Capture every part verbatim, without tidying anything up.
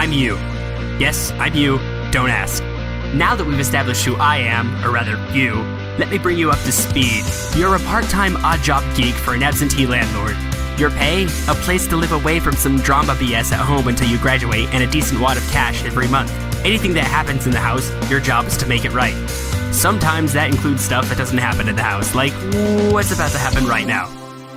I'm you. Yes, I'm you. Don't ask. Now that we've established who I am, or rather you, let me bring you up to speed. You're a part-time odd-job geek for an absentee landlord. Your pay? A place to live away from some drama B S at home until you graduate, and a decent wad of cash every month. Anything that happens in the house, your job is to make it right. Sometimes that includes stuff that doesn't happen in the house, like what's about to happen right now.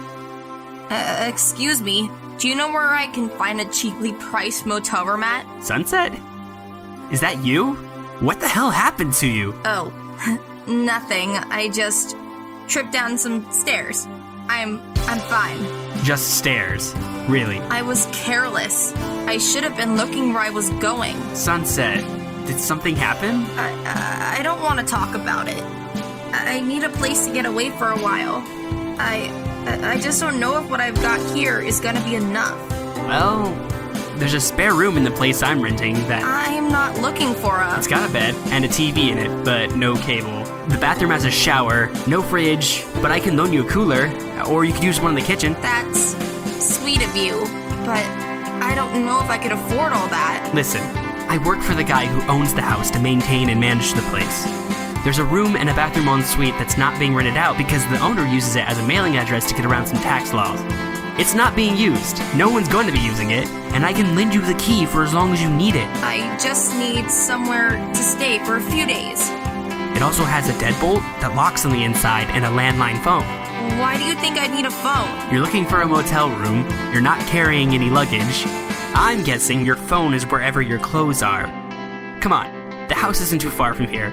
Uh, excuse me, do you know where I can find a cheaply priced motel room at? Sunset? Is that you? What the hell happened to you? Oh, nothing. I just tripped down some stairs. I'm, I'm fine. Just stairs. Really? I was careless. I should have been looking where I was going. Sunset, did something happen? I, I, I don't want to talk about it. I, I need a place to get away for a while. I, I just don't know if what I've got here is gonna be enough. Well, there's a spare room in the place I'm renting that... I'm not looking for a... It's got a bed and a T V in it, but no cable. The bathroom has a shower, no fridge, but I can loan you a cooler, or you could use one in the kitchen. That's sweet of you, but I don't know if I could afford all that. Listen, I work for the guy who owns the house to maintain and manage the place. There's a room and a bathroom en suite that's not being rented out because the owner uses it as a mailing address to get around some tax laws. It's not being used. No one's going to be using it, and I can lend you the key for as long as you need it. I just need somewhere to stay for a few days. It also has a deadbolt that locks on the inside and a landline phone. Why do you think I need a phone? You're looking for a motel room, you're not carrying any luggage. I'm guessing your phone is wherever your clothes are. Come on, the house isn't too far from here.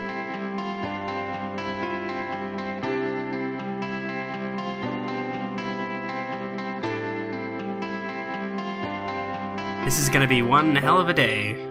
This is gonna be one hell of a day.